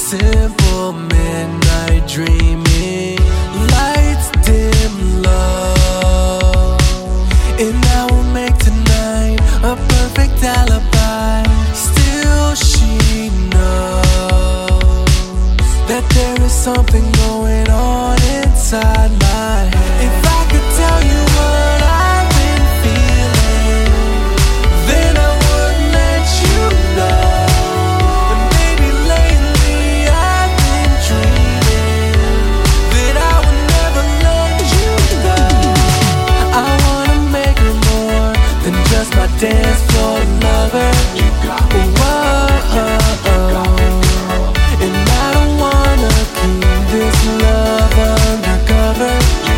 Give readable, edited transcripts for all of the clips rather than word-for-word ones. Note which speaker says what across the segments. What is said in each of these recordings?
Speaker 1: simple midnight dreaming, lights dim low, and I will make tonight a perfect alibi. Still she knows that there is something going on inside my head. If I could tell you what I've been feeling, then I would let you know. And maybe lately I've been dreaming that I would never let you go. I wanna make her more than just my dance floor lover. You got me. And I don't wanna keep this love undercover.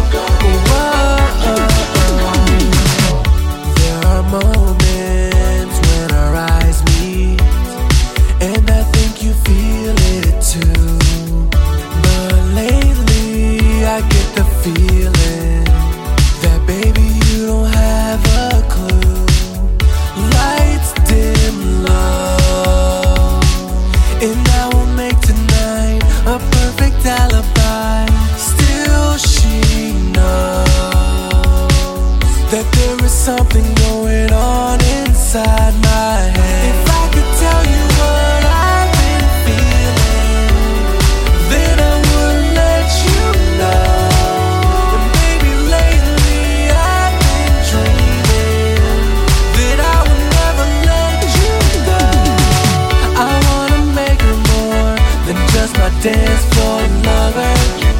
Speaker 1: There are moments when our eyes meet, and I think you feel it too. But lately I get the feeling that baby you don't have a clue. Lights dim low, and I will make tonight a perfect alibi. Still she knows that there is something going on inside my head. If I could tell you what I've been feeling, then I would let you know. And maybe lately I've been dreaming that I would never let you go. I wanna make her more than just my dance floor lover.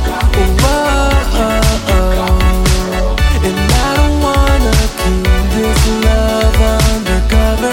Speaker 1: And I don't wanna keep this love undercover.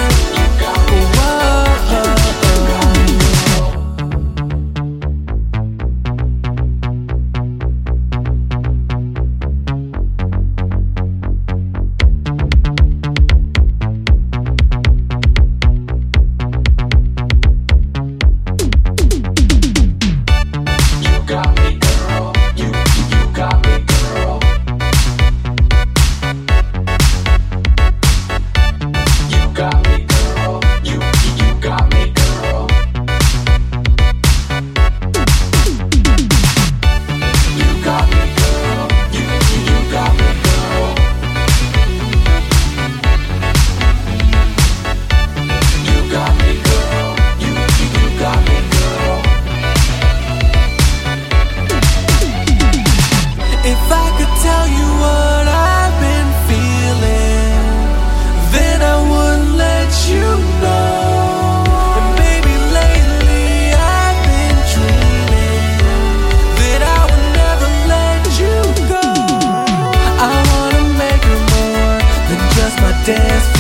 Speaker 1: If I could tell you what I've been feeling, then I would let you know. And maybe lately I've been dreaming that I would never let you go. I wanna make her more than just my dance.